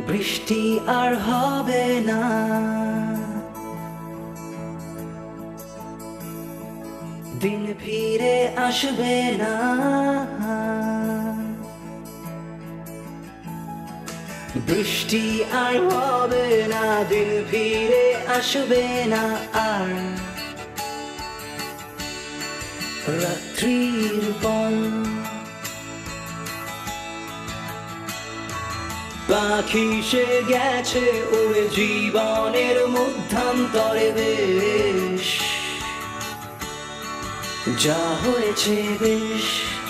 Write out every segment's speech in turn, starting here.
বৃষ্টি আর হবে না, দিন ফিরে আসবে না। বৃষ্টি আর হবে না, দিন ফিরে আসবে না আর। রাত্রির বন পাখি সে গেছে উড়ে জীবনের মধ্যান্তরে বেশ, যা হয়েছে বেশ।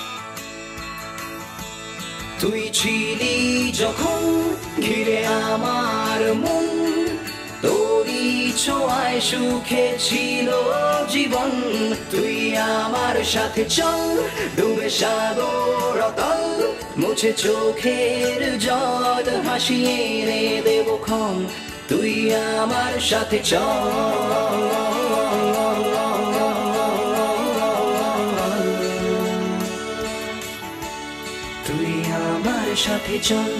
তুই ছিলি যখন ঘিরে আমার মন, তোরই ছোঁয়ায় সুখে ছিল জীবন। তুই আমার সাথে চল, ডুবে সাগর অতল, মুছে চোখের জল, হাসিয়ে এনে দেব ক্ষণ। তুই আমার সাথে চল, তুই আমার সাথে চল।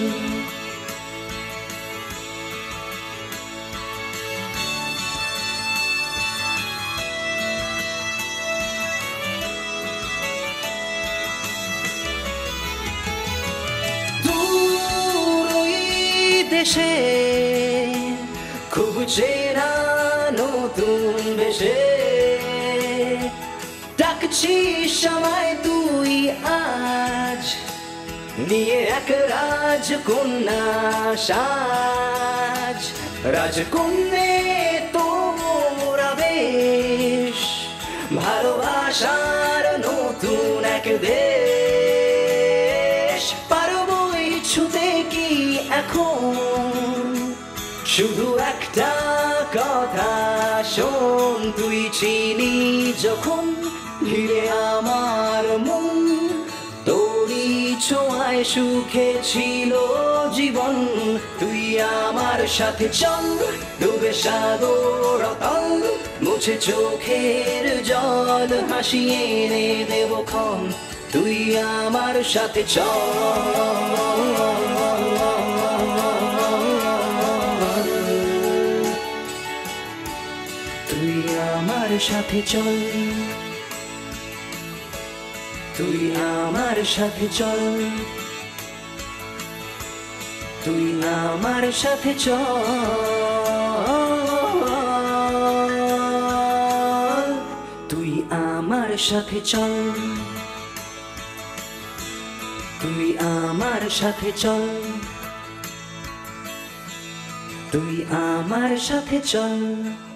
দেশে খুব চেনা নতুন বেশে ডাকছিস আমায় তুই আজ, নিয়ে এক রাজকন্যা সাজ। রাজকন্যে তোরা বেশ, ভালোবাসার নতুন এক দেশ। পারবই ছুতে কি এখন, শুধু একটা কথা শোন। তুই ছিলি যখন ঘিরে আমার মন, তোরই ছোঁয়ায় সুখে ছিল জীবন। তুই আমার সাথে চল, ডুবে সাগর অতল, মুছে চোখের জল, হাসিয়ে এনে দেব ক্ষণ। তুই আমার সাথে চল, তুই আমার সাথে চল, তুই আমার সাথে চল, তুই আমার সাথে চল, তুই আমার সাথে চল, তুই আমার সাথে চল, তুই আমার সাথে চল।